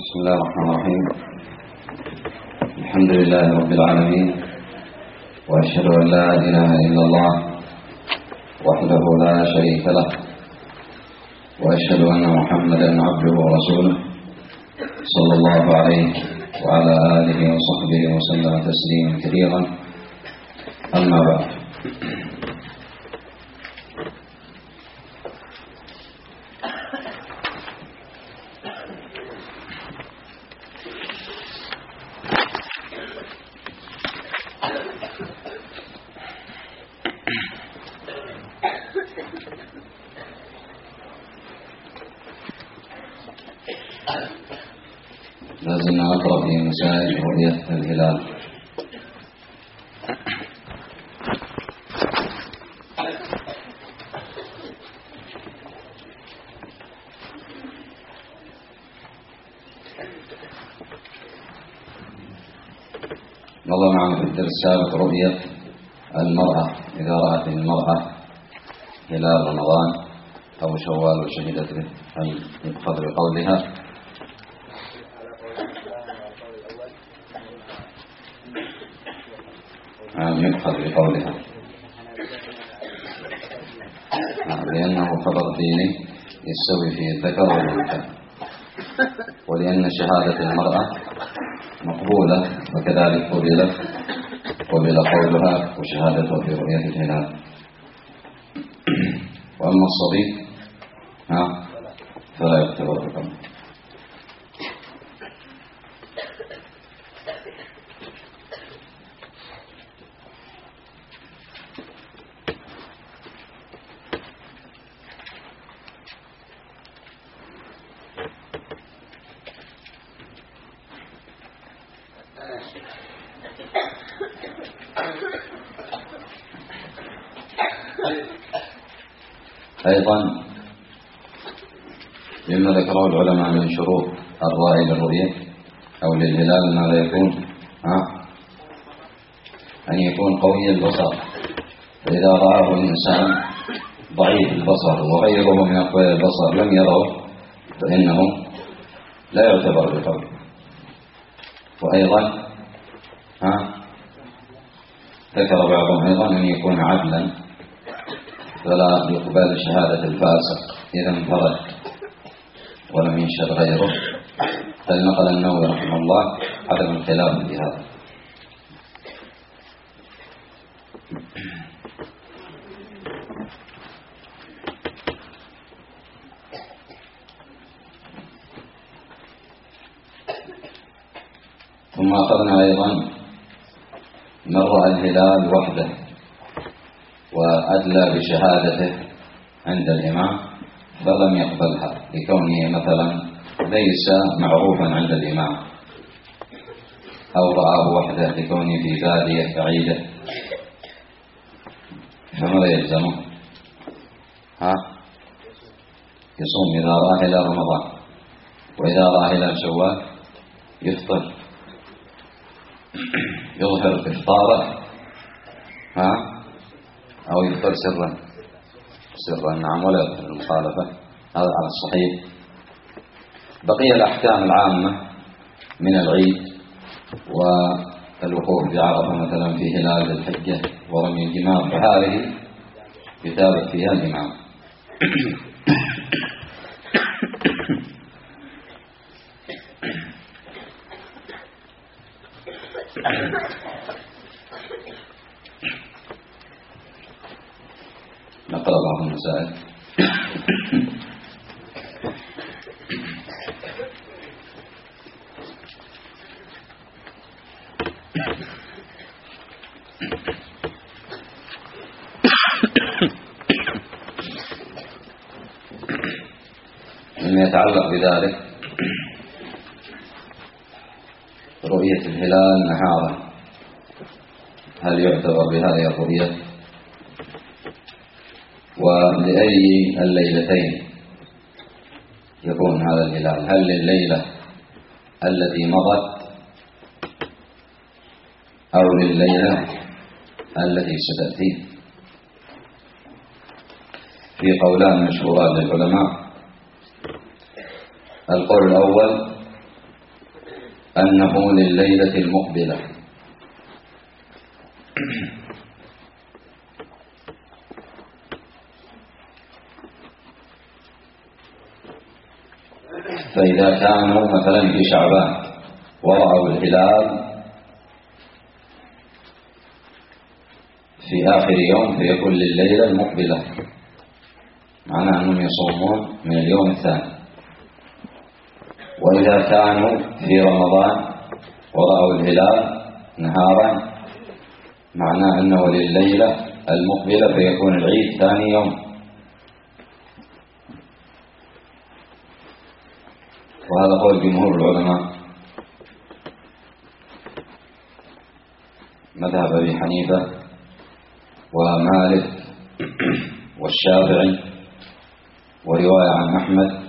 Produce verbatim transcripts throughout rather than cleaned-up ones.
بسم الله الرحمن الرحيم. الحمد لله رب العالمين، وأشهد أن لا إله إلا الله وحده لا شريك له، وأشهد أن محمدا عبده ورسوله صلى الله عليه وعلى آله وصحبه وسلم تسليما كثيرا. أما بعد، لازلنا نقرأ في مسائل رؤية الهلال. مضى معنا في الدرس السابق رؤية المرأة إذا رأت المرأة هلال رمضان أو شوال وشهدت به، هل يؤخذ بقولها؟ نعم، يؤخذ بقولها، لأنه خبر ديني يستوي فيه الذكر والأنثى، ولأن شهادة المرأة مقبولة وكذلك قبلت قبل قولها وشهادته في رؤية الهلال. وأما الصبي ها فلا يعتبر بقوله. أيضا مما ذكره العلماء من شروط الرائي للرؤية أو للهلال ماذا يكون؟ ها؟ أن يكون قوي البصر، فإذا رآه الإنسان ضعيف البصر وغيره من أقوياء البصر لم يره فإنه لا يعتبر بقول. وأيضا ها ذكر بعضهم أيضا أن يكون عدلا، فلا يقبل شهادة الفاسق إذا انفرد ولم ينشر غيره، بل نقل النووي رحمه الله عدم الخلاف في هذا. ثم أخذنا أيضا من رأى الهلال وحده وأدلى بشهادته عند الإمام فلم يقبلها لكونه مثلا ليس معروفا عند الإمام، أو رآه وحده لكونه في بادية بعيدة، فماذا يلزمه؟ ها؟ يصوم إذا رأى هلال رمضان، وإذا رأى هلال شوال يفطر، يظهر إفطاره ها أو يفطر سرا سرا نعم، ولا يدخل المخالفة، هذا على الصحيح. بقي الأحكام العامة من العيد والوقوف بعرفة مثلا في هلال الحجة ورمي الجمار، فهذه يتابع فيها الإمام. نقرأ بعض المسائل. مما يتعلق بذلك رؤية الهلال نهارا، هل يعتبر بهذه الرؤية؟ ولأي الليلتين يكون هذا الهلال؟ هل لليلة التي مضت أو لليلة التي ستأتي؟ في قولان مشهوران للعلماء. القول الأول أنه لليلة المقبلة. فإذا كانوا مثلا في شعبان ورأوا الهلال في آخر يوم فيكون لليلة المقبلة، معناه أنهم يصومون من اليوم الثاني. وإذا كانوا في رمضان ورأوا الهلال نهارا معناه أنه لليلة المقبلة فيكون العيد ثاني يوم. وهذا قول جمهور العلماء، مذهب أبي حنيفة ومالك والشافعي ورواية عن أحمد،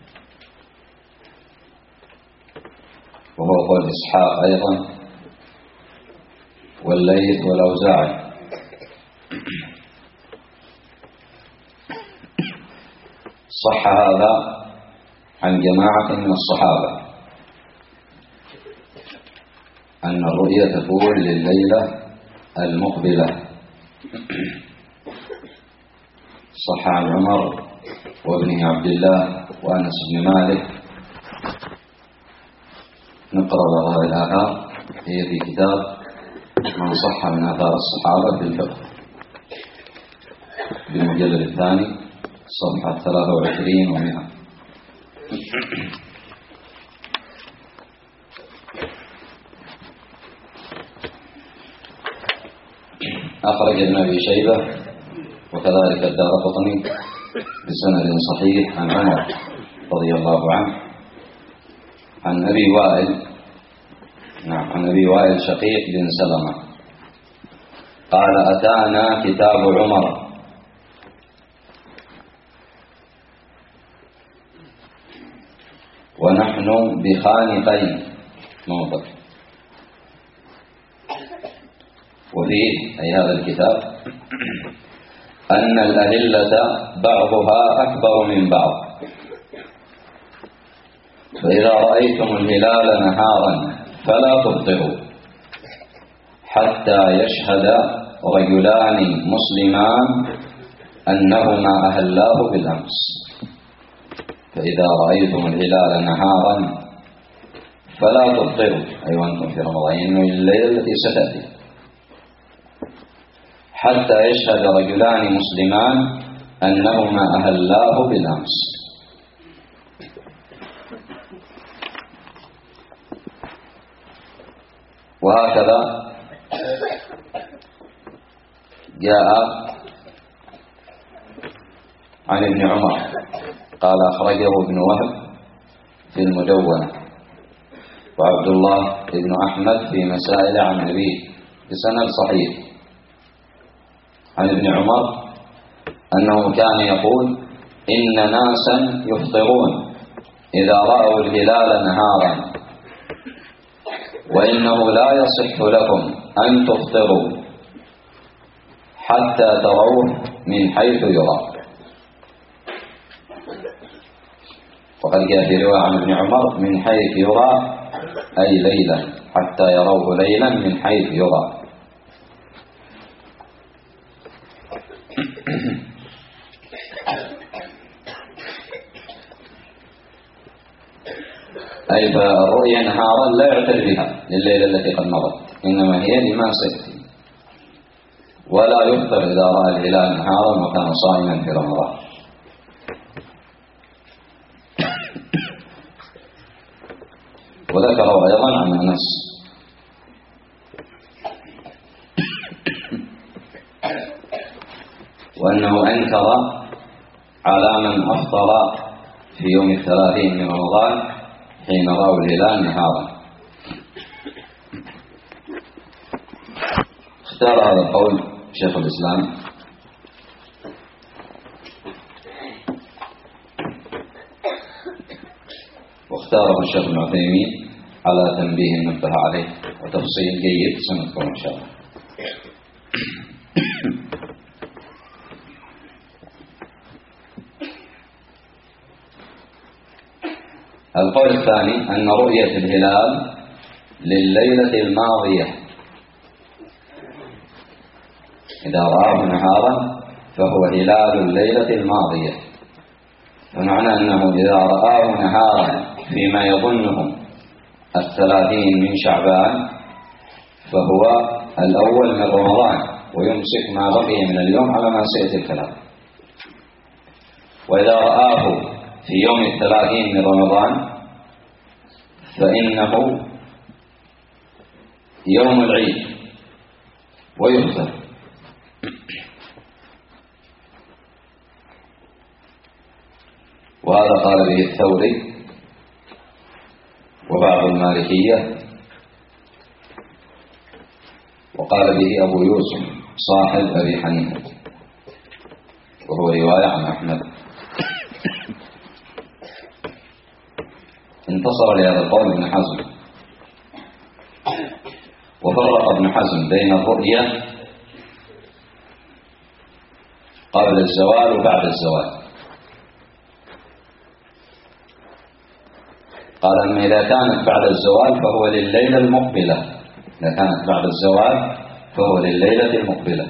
وهو قول إسحاق أيضا والليث والأوزاعي. صح هذا عن جماعة من الصحابة أن الرؤية تكون لليلة المقبلة. صح عن عمر وابنه عبد الله وأنس بن مالك. نقرأ بعض الآثار، هي في كتاب من صح من آثار الصحابة في الفقه بالمجلد الثاني صفحة ثلاثة وعشرين ومئة. أخرج ابن أبي شيبة وكذلك الدارقطني بسند صحيح عن عمر رضي الله عنه عن أبي وائل نعم عن أبي وائل شقيق بن سلمة قال: أتانا كتاب عمر ونحن بخانقين موضع، وفيه أي هذا الكتاب أن الأهلة بعضها أكبر من بعض، فإذا رأيتم الهلال نهارا فلا تفطروا حتى يشهد رجلان مسلمان أنهما أهلاه بالأمس. فإذا رأيتم الهلال نهارا فلا تفطروا، أي وأنتم في رمضان، إنه الليلة التي ستأتي، حتى يشهد رجلان مسلمان أنهما أهلاه بالأمس. وهكذا جاء عن ابن عمر قال: أخرجه ابن وهب في المدونة وعبد الله ابن أحمد في مسائل عن أبيه بسند صحيح عن ابن عمر أنه كان يقول: إن ناسا يفطرون إذا رأوا الهلال نهارا، وإنه لا يصح لكم أن تفطروا حتى تروه من حيث يرى. وقد جاء في رواية عن ابن عمر: من حيث يرى أي ليلا، حتى يروه ليلا من حيث يرى. أي فالرؤيا نهارا لا يعتد بها لليلة التي قد مضت، إنما هي لما سيأتي. ولا يفطر إذا رأى الهلال نهارا وكان صائما في رمضان. وذكروا أيضا عن أنس وأنه أنكر على من أفطر في يوم الثلاثين من رمضان حين رأوا الهلال نهارا. اختار هذا القول شيخ الإسلام واختاره الشيخ ابن عثيمين على تنبيه نبه عليه وتفصيل جيد سنذكره إن شاء الله. القول الثاني أن رؤية الهلال لليلة الماضية. إذا رآه نهارا فهو هلال الليلة الماضية، ومعنى أنه إذا رآه نهارا فيما يظنه الثلاثين من شعبان فهو الأول من رمضان، ويمسك ما بقي من اليوم على ما سيأتي الكلام. وإذا رآه في يوم الثلاثين من رمضان فإنه يوم العيد ويفطر. وهذا قال به الثوري وبعض المالكية، وقال به أبو يوسف صاحب أبي حنيفة، وهو رواية عن أحمد. انتصر لهذا القول ابن حزم، وفرق ابن حزم بين الرؤية قبل الزوال وبعد الزوال. قال أن إذا كانت بعد الزوال فهو لليلة المقبلة، إذا كانت بعد الزوال فهو لليلة المقبلة،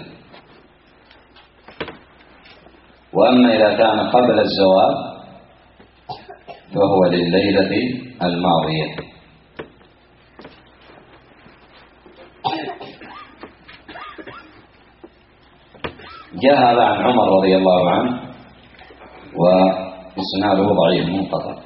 وأما إذا كان قبل الزوال فهو لليلة الماضية. جاء هذا عن عمر رضي الله عنه وإسناده ضعيف منقطع.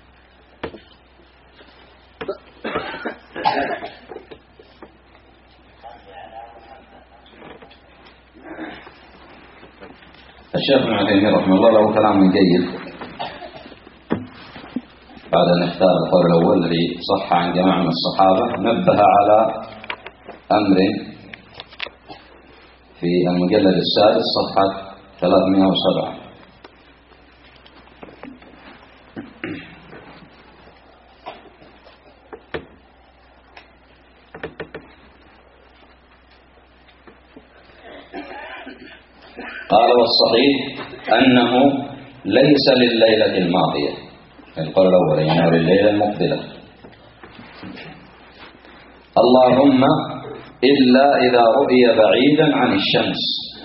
الشيخ ابن عثيمين رحمه الله له كلام جيد بعد أن اختار القول الأول الذي صح عن جماعة من الصحابة، نبه على أمر في المجلد السادس صفحة ثلاثمائة وسبعة. قال والصحيح أنه ليس لليلة الماضية، القول الأول يعني لليلة المقبلة، اللهم إلا إذا رؤي بعيدا عن الشمس،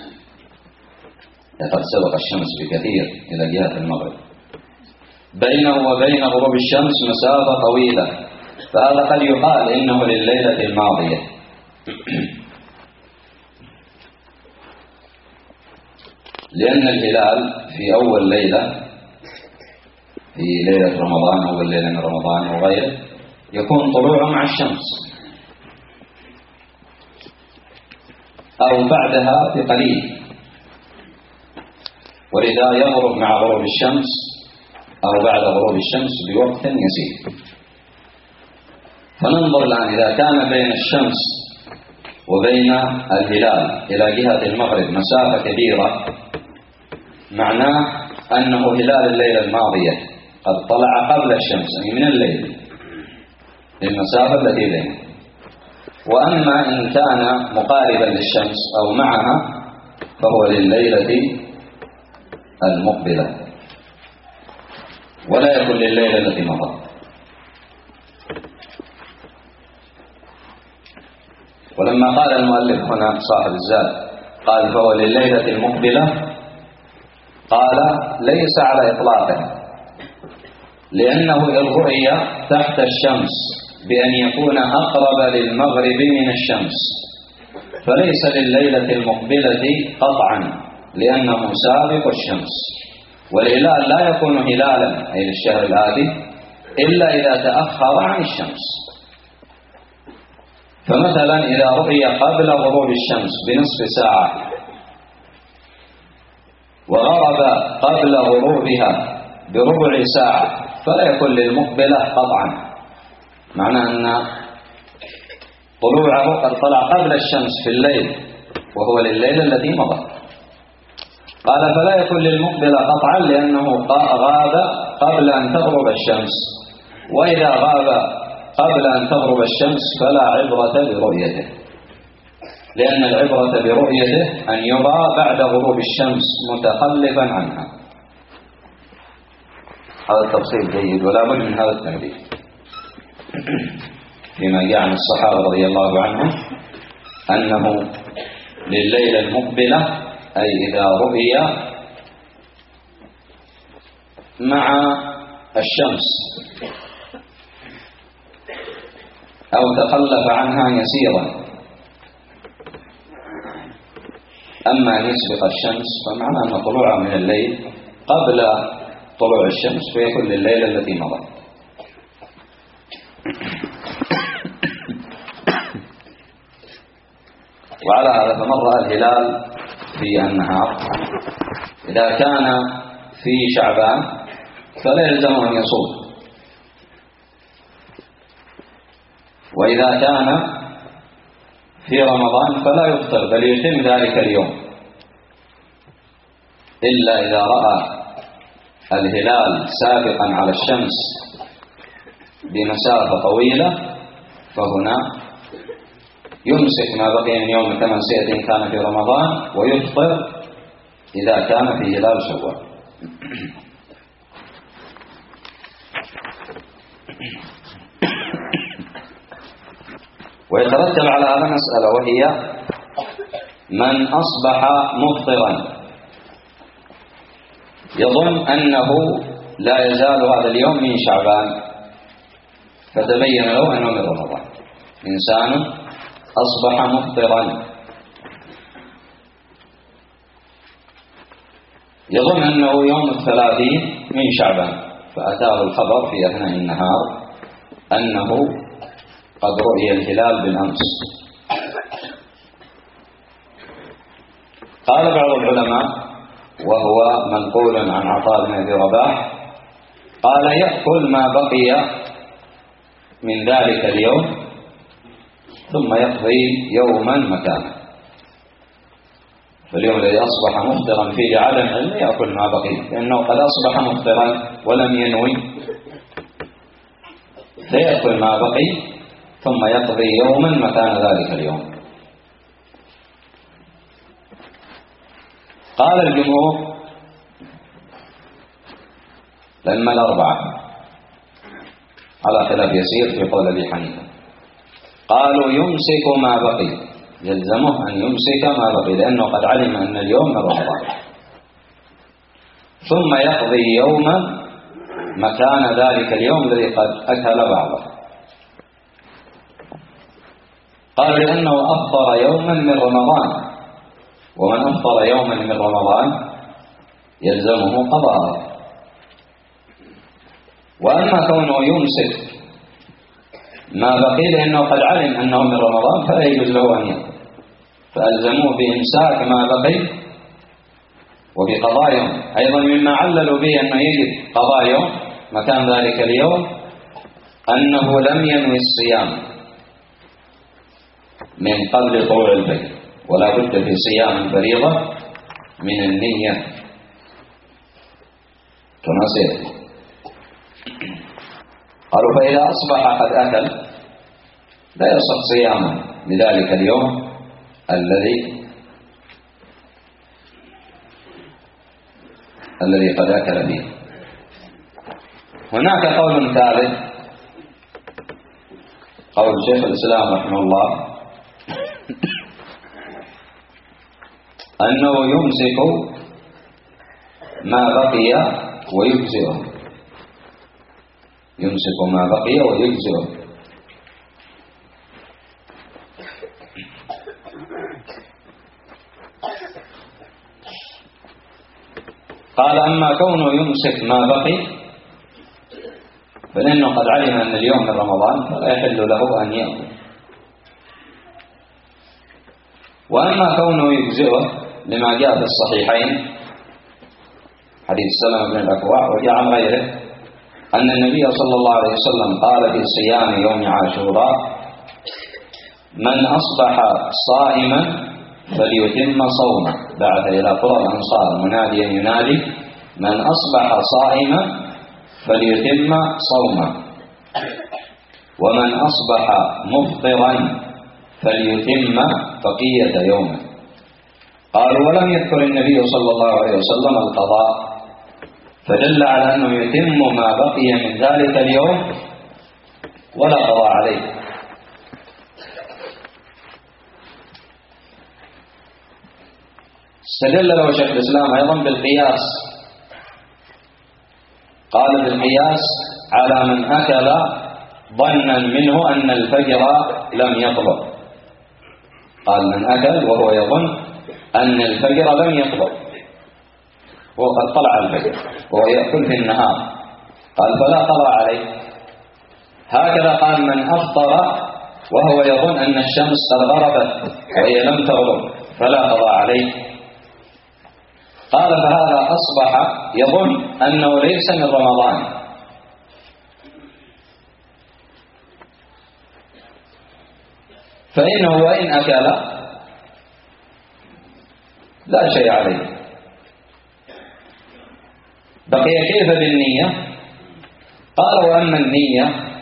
لقد سبق الشمس بكثير إلى جهة المغرب، بينه وبين غروب الشمس مسافة طويلة، فهذا قد يقال إنه لليلة الماضية. لأن الهلال في أول ليلة في ليلة رمضان، أول ليلة من رمضان وغيره، يكون طلوعه مع الشمس أو بعدها بقليل، ولذا يغرب مع غروب الشمس أو بعد غروب الشمس بوقت يسير. فننظر الآن إذا كان بين الشمس وبين الهلال إلى جهة المغرب مسافة كبيرة، معناه أنه هلال الليلة الماضية قد طلع قبل الشمس، أي من الليل للمسافة التي بينه. وأما إن كان مقاربا للشمس أو معها فهو لليلة المقبلة، ولا يكون لليلة التي مضت. ولما قال المؤلف هنا صاحب الزاد قال فهو لليلة المقبلة، قال ليس على إطلاقه، لأنه إن رؤي تحت الشمس بأن يكون أقرب للمغرب من الشمس فليس لليلة المقبلة قطعا، لأنه سابق الشمس، والهلال لا يكون هلالا أي للشهر الآتي إلا إذا تأخر عن الشمس. فمثلا إذا رؤي قبل غروب الشمس بنصف ساعة وغرب قبل غروبها بربع ساعة فلا يكون للمقبلة قطعا، معنى أن طلوعه قد طلع قبل الشمس في الليل وهو لليلة التي مضت. قال فلا يكون للمقبلة قطعا لأنه غاب قبل أن تغرب الشمس، وإذا غاب قبل أن تغرب الشمس فلا عبرة برؤيته، لأن العبرة برؤيته أن يرى بعد غروب الشمس متخلفا عنها. هذا التفصيل جيد ولا بد من هذا التنبيه. فيما جاء عن الصحابة رضي الله عنهم أنه لليلة المقبلة أي إذا رؤي مع الشمس أو تخلف عنها يسيرا، أما أن يسبق الشمس فمعنى أن طلوعها من الليل قبل طلوع الشمس فيكون لليلة التي مضت. وعلى هذا فمر الهلال في النهار إذا كان في شعبان فلا يلزم أن يصوم، وإذا كان في رمضان فلا يفطر بل يتم ذلك اليوم، إلا إذا رأى الهلال سابقا على الشمس بمسافة طويلة فهنا يمسك ما بقي من يوم كما سيأتي إن كان في رمضان، ويفطر إذا كان في هلال شوال. ويترتب على هذا مسألة، وهي من أصبح مفطرا يظن أنه لا يزال هذا اليوم من شعبان فتبين له أنه من رمضان. إنسان أصبح مفطرا يظن أنه يوم الثلاثين من شعبان، فأتاه الخبر في أثناء النهار أنه قد رؤي الهلال بالأمس. قال بعض العلماء وهو منقول عن عطاء بن أبي رباح قال يأكل ما بقي من ذلك اليوم ثم يقضي يوما مكانه. فاليوم الذي أصبح مفطرا فيه لعدم علم يأكل ما بقي، لأنه قد أصبح مفطرا ولم ينوي، فيأكل ما بقي ثم يقضي يوما مكان ذلك اليوم. قال الجمهور لما الأربعة على خلاف يسير في قول أبي حنيفة قالوا يمسك ما بقي، يلزمه أن يمسك ما بقي لأنه قد علم أن اليوم من رمضان، ثم يقضي يوما مكان ذلك اليوم الذي قد أكل بعضه. قال لأنه أفطر يوما من رمضان، ومن أفطر يوما من رمضان يلزمه قضاءه. وأما كونه يمسك ما بقي لأنه قد علم أنه من رمضان فلا يجوز له أن يأكل، فألزموه بإمساك ما بقي وبقضاء يوم. أيضا مما عللوا به أنه يجب قضاء يوم مكان ذلك اليوم أنه لم ينوي الصيام من قبل طلوع الفجر، ولا بد في صيام الفريضة من النية كما سيأتي. قالوا فإذا أصبح قد أكل لا يصح صيامه لذلك اليوم الذي الذي قد أكل فيه. هناك قول ثالث، قول شيخ الإسلام رحمه الله أنه يمسك ما بقي ويجزئه، يمسك ما بقي ويجزئه. قال أما كونه يمسك ما بقي فلأنه قد علم أن اليوم من رمضان فلا يحل له أن يأكل. وأما كونه يجزئه لما جاء في الصحيحين حديث سلمة بن الأكوع وجاء عن غيره أن النبي صلى الله عليه وسلم قال في صيام يوم عاشوراء من أصبح صائما فليتم صومه. بعث إلى قرى الأنصار مناديا ينادي من أصبح صائما فليتم صومه، ومن أصبح مفطرا فليتم بقية يومه. قالوا ولم يذكر النبي صلى الله عليه وسلم القضاء، فدل على أنه يتم ما بقي من ذلك اليوم ولا قضاء عليه، استدل له شيخ الإسلام أيضا بالقياس، قال بالقياس على من أكل ظنا منه أن الفجر لم يطلع. قال من أكل وهو يظن أن الفجر لم يطلع وقد طلع الفجر وهو يأكل في النهار، قال فلا قضاء عليه. هكذا قال من أفطر وهو يظن أن الشمس قد غربت وهي لم تغرب فلا قضاء عليه. قال فهذا أصبح يظن أنه ليس من رمضان، فإنه وإن أكل لا شيء عليه. بقي كيف بالنية؟ قال وأما النية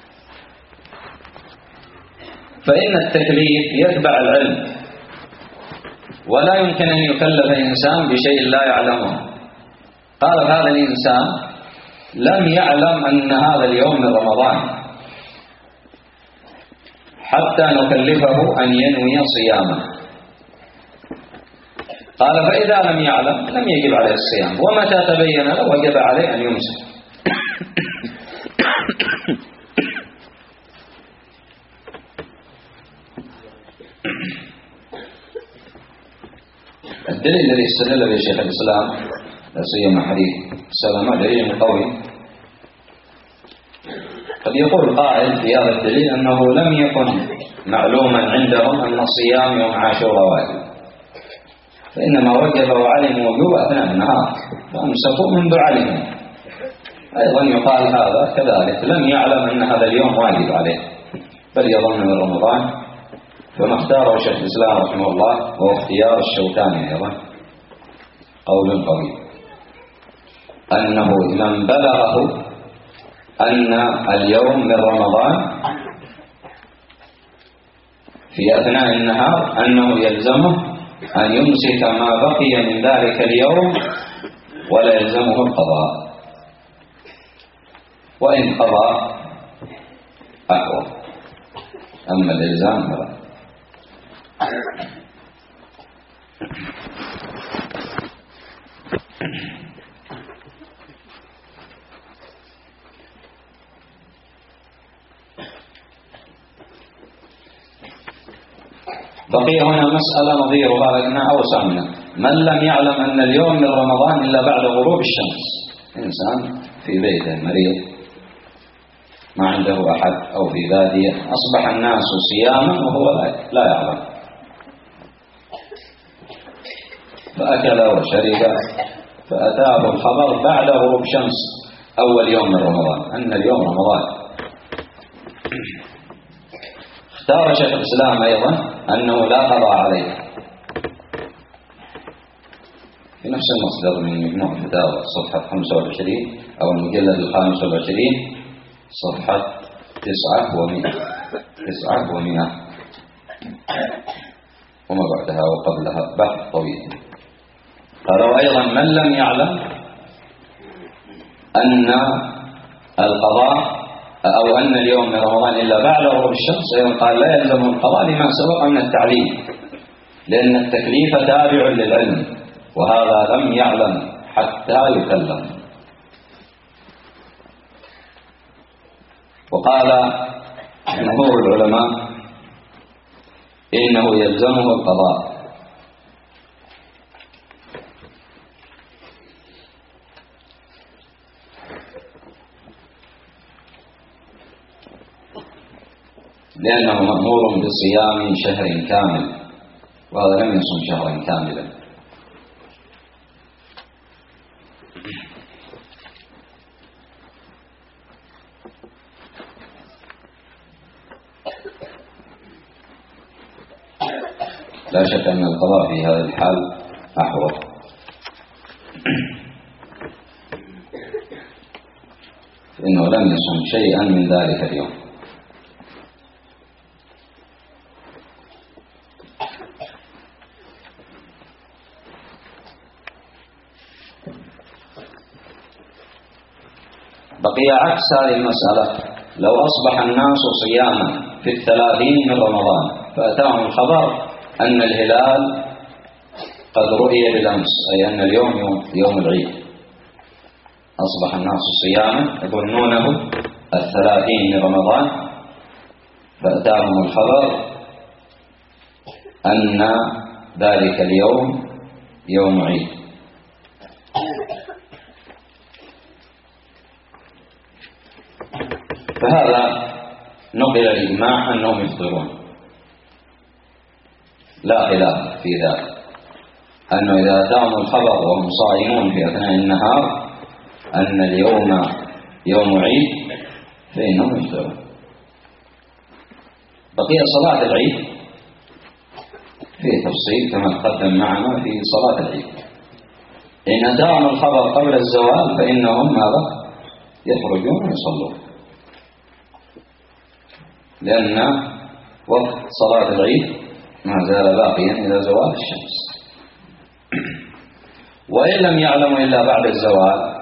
فإن التكليف يتبع العلم، ولا يمكن أن يكلف الإنسان بشيء لا يعلمه. قال هذا الإنسان لم يعلم أن هذا اليوم من رمضان حتى نكلفه أن ينوي صيامه. قال فإذا لم يعلم لم يجب عليه الصيام، ومتى تبين له وجب عليه أن يمسك. الدليل الذي استدل به شيخ الإسلام لا سيما حديث سلمة دليل قوي. قد يقول قائل في هذا الدليل أنه لم يكن معلوما عندهم أن الصيام يوم عاشوراء واجب، فإنما وجب وعلموا وجوب أثناء النهار فأمسكوا منذ علموا. أيضا يقال هذا كذلك لم يعلم أن هذا اليوم واجب عليه بل يظن من رمضان، فما اختاره شيخ الإسلام رحمه الله هو اختيار الشوكاني أيضا قول قوي، أنه من بلغه أن اليوم من رمضان في أثناء النهار أنه يلزمه أن يمسك ما بقي من ذلك اليوم ولا يلزمه القضاء، وإن قضى أقوى، أما الإلزام فلا. بقي هنا مسألة نظيرها لكنها أوسع منها. من لم يعلم أن اليوم من رمضان إلا بعد غروب الشمس، إنسان في بيته مريض ما عنده أحد أو في بادية أصبح الناس صياما وهو لا يعلم، فأكل وشرب فأتاه الخبر بعد غروب شمس أول يوم من رمضان أن اليوم رمضان. اختار شيخ الإسلام أيضا أنه لا قضاء عليه في نفس المصدر من مجموع الفتاوى صفحة خمسة وعشرين أو المجلد الخامس والعشرين صفحة تسعة ومئة تسعة ومئة وما بعدها وقبلها بحث طويل. قالوا أيضا من لم يعلم أن القضاء أو أن اليوم من رمضان إلا بعد غروب الشمس قال لا يلزم القضاء لما سبق من التعليم، لأن التكليف تابع للعلم وهذا لم يعلم حتى يكلم. وقال جمهور العلماء إنه يلزمه القضاء، لأنه مأمور بصيام شهر كامل وهذا لم يصم شهرا كاملا. لا شك أن القضاء في هذا الحال أحوط. فإنه لم يصم شيئا من ذلك اليوم. بقي عكس هذه المسألة، لو أصبح الناس صياما في الثلاثين من رمضان فأتاهم الخبر أن الهلال قد رؤي بالأمس، أي أن اليوم يوم, يوم العيد، أصبح الناس صياما يظنونه الثلاثين من رمضان، فأتاهم الخبر أن ذلك اليوم يوم عيد. فهذا نقل الإجماع أنهم يفطرون، لا خلاف في ذلك، أنه إذا أتاهم الخبر وهم صائمون في أثناء النهار أن اليوم يوم عيد فإنهم يفطرون. بقي صلاة العيد فيه تفصيل كما تقدم معنا في صلاة العيد. إن أتاهم الخبر قبل الزوال فإنهم ماذا؟ يخرجون ويصلون، لأن وقت صلاة العيد ما زال باقيا إلى زوال الشمس. وإن لم يعلموا إلا بعد الزوال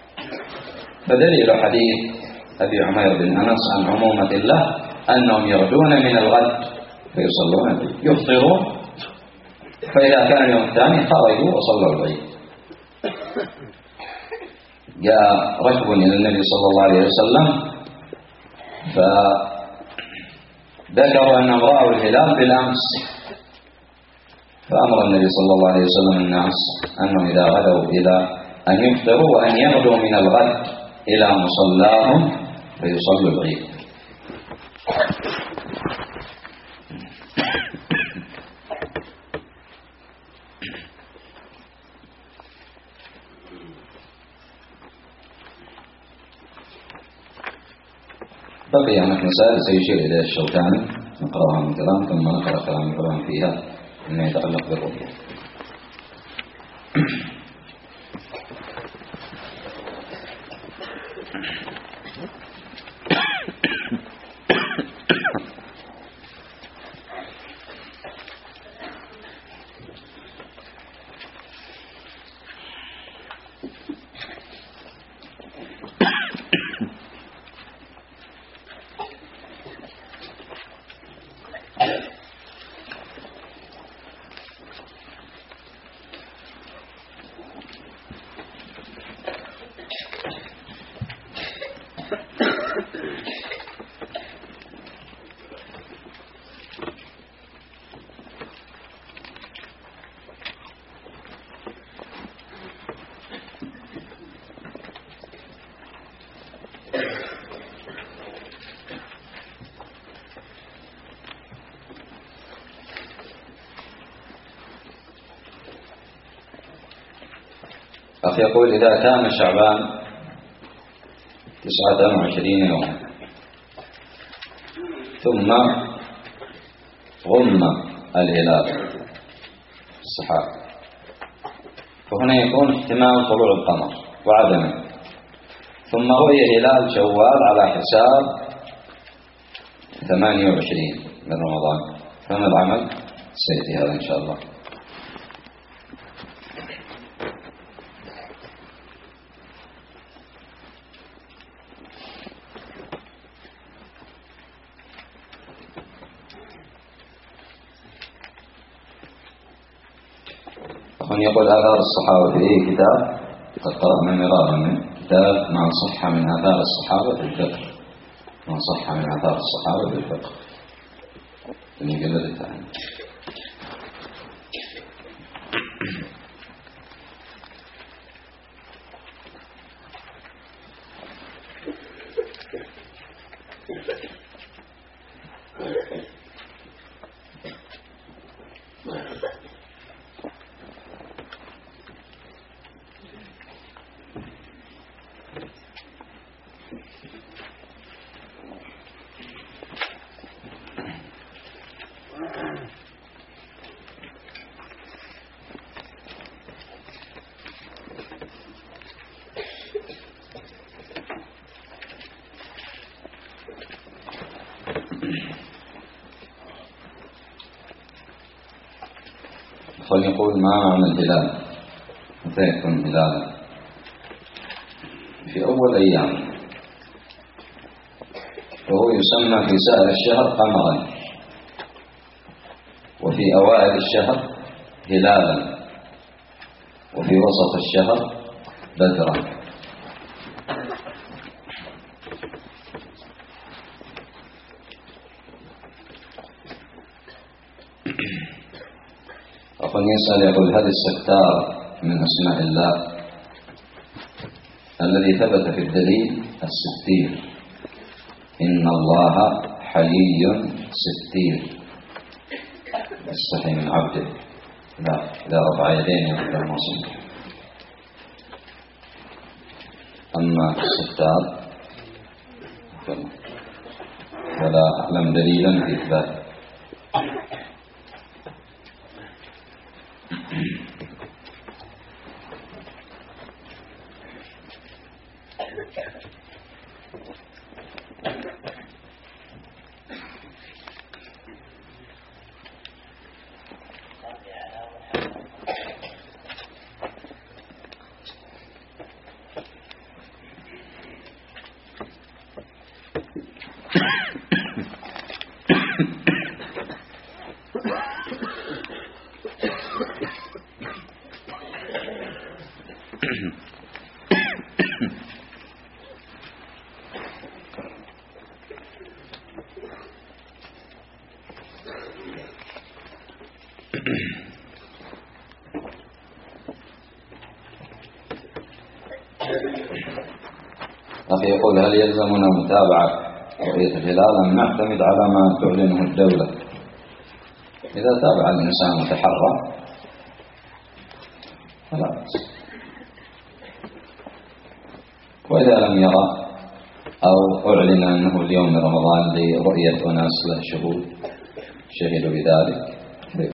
فدليل حديث أبي عمير بن أنس عن عمومة الله أنهم يغدون من الغد فيصلون العيد، يفطرون، فإذا كان اليوم الثاني خرجوا وصلوا العيد. جاء ركب إلى النبي صلى الله عليه وسلم فذكروا أنهم رأوا الهلال بالأمس، فأمر النبي صلى الله عليه وسلم الناس أنهم إذا غدوا إلى أن يفطروا وأن يغدوا من الغد إلى مصلاهم فيصلوا العيد. بقي هناك مسائل سيشير إليها الشوكاني نقرأها من كلام ثم نقرأ كلام الكلام فيها مما يتعلق بالرؤية. أخي يقول إذا كان شعبان تسعة وعشرين يوما ثم غم الهلال السحاب، فهنا يكون احتمال طلوع القمر وعدمه، ثم رؤي هلال شوال على حساب ثمانية وعشرين من رمضان، فما العمل؟ سيأتي هذا إن شاء الله. يقول آثار الصحابة في أي كتاب؟ قد قرأنا مرارا من كتاب ما صح من آثار الصحابة في الفقه، ما صح من آثار الصحابة في الفقه في المجلد الثاني. فليقول ما معنى الهلال؟ متى يكون هلالا؟ في أول أيام، فهو يسمى في سائر الشهر قمرا، وفي أوائل الشهر هلالا، في وسط الشهر بدرا. أخوان يسأل يقول: هل الستار من أسماء الله؟ الذي ثبت في الدليل الستير، إن الله حيي ستير، يستحي من عبده إذا رفع يدين يقول المصير. أما الستار فلا أعلم دليلا في إثباته. أخي يقول: هل يلزمنا متابعة رؤية الهلال أم نعتمد على ما تعلنه الدولة؟ إذا تابع الإنسان وتحرى فلا بأس، وإذا لم يرى أو أعلن أنه اليوم من رمضان لرؤية أناس له شهود شهدوا بذلك